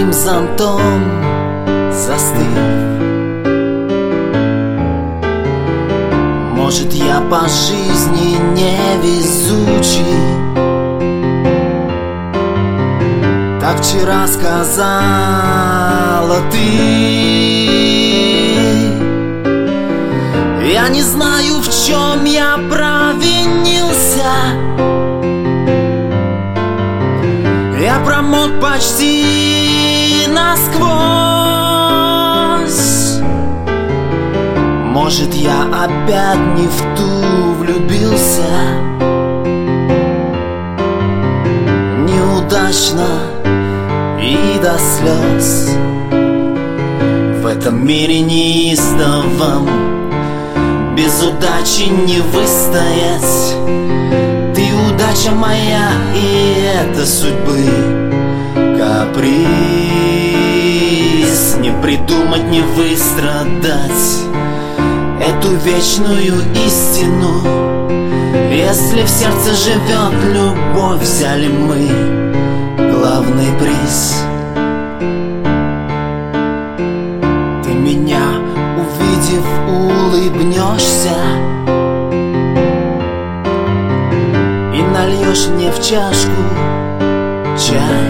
своим зонтом застыв. Может, я по жизни невезучий. Так вчера сказала ты. Я не знаю, в чем я провинился. Я промок почти насквозь. Может, я опять не в ту влюбился. Неудачно и до слез. В этом мире неистовом без удачи не выстоять. Ты удача моя, и это судьбы каприз. Не придумать, не выстрадать эту вечную истину. Если в сердце живет любовь, взяли мы главный приз. Ты меня, увидев, улыбнешься и нальешь мне в чашку чай.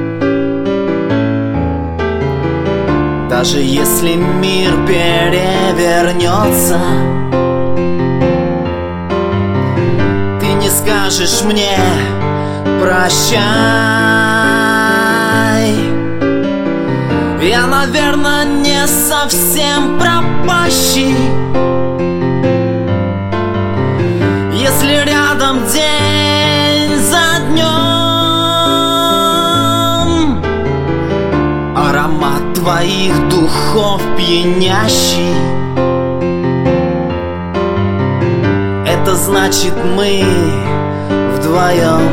Даже если мир перевернется, ты не скажешь мне прощай. Я, наверное, не совсем пропащий, если рядом день за днем аромат твоих духов пьянящий. Это значит, мы вдвоем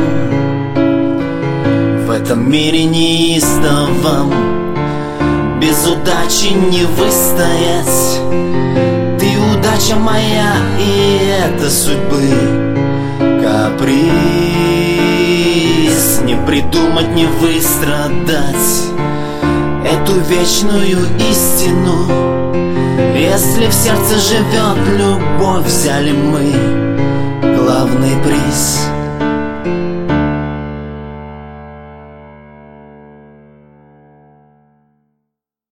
в этом мире неистовом без удачи не выстоять. Ты удача моя, и это судьбы каприз. Не придумать, не выстрадать эту вечную истину. Если в сердце живет любовь, взяли мы главный приз.